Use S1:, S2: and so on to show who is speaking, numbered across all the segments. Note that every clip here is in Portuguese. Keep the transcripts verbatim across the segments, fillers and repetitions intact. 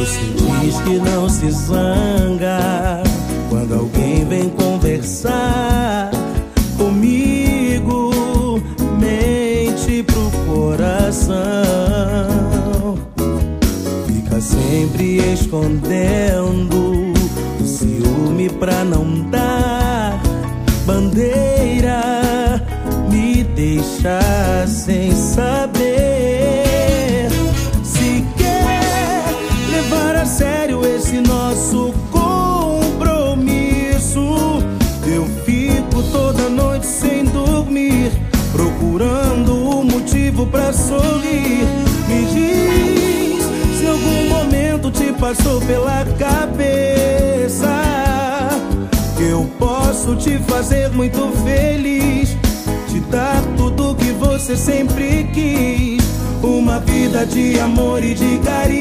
S1: Você diz que não se zanga quando alguém vem conversar comigo, mente pro coração. Fica sempre escondendo o ciúme pra não dar bandeira, me deixa sem saber se quer levar a sério esse nosso compromisso. Eu fico toda noite sem dormir, procurando um motivo pra sorrir. Me diz se algum momento te passou pela cabeça que eu posso te fazer muito feliz, te dar tudo que você sempre quis, uma vida de amor e de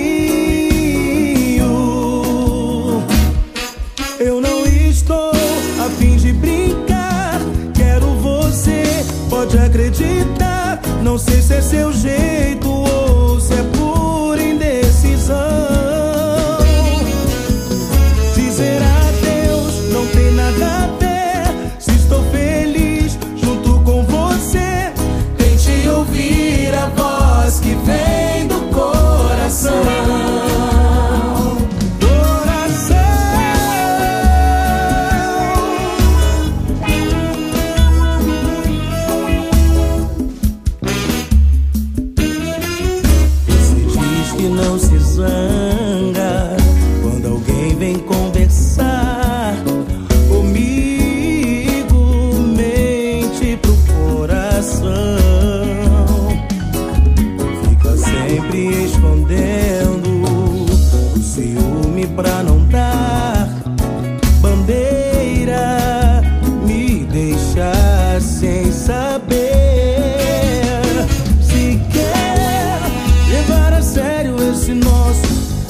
S1: carinho. Eu não estou a fim de brincar, quero você, pode acreditar. Não sei se é seu jeito ou se é por indecisão. Dizer adeus não tem nada a ver se estou feliz junto com você. Tente ouvir a voz que vem do coração. Não se zanga quando alguém vem conversar comigo, mente pro coração. Fica sempre escondendo o ciúme pra não dar bandeira, me deixa sem saber se quer levar a sério esse nosso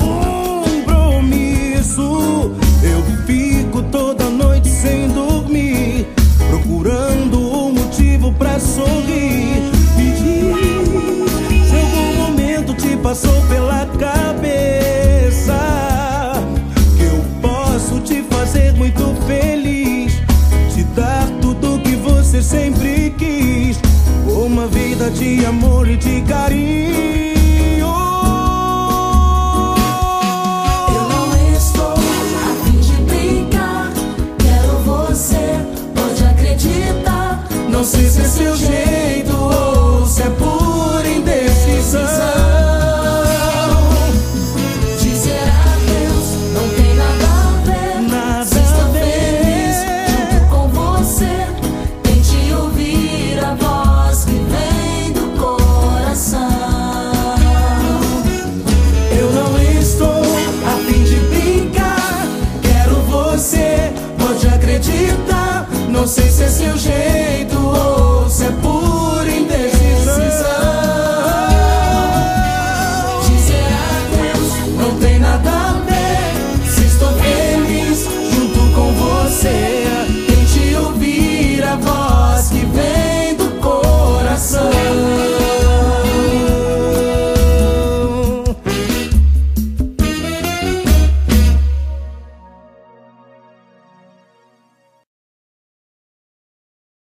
S1: compromisso. Eu fico toda noite sem dormir, procurando um motivo pra sorrir. Me diz se algum momento te passou pela cabeça que eu posso te fazer muito feliz, te dar tudo que você sempre quis, uma vida de amor e de carinho.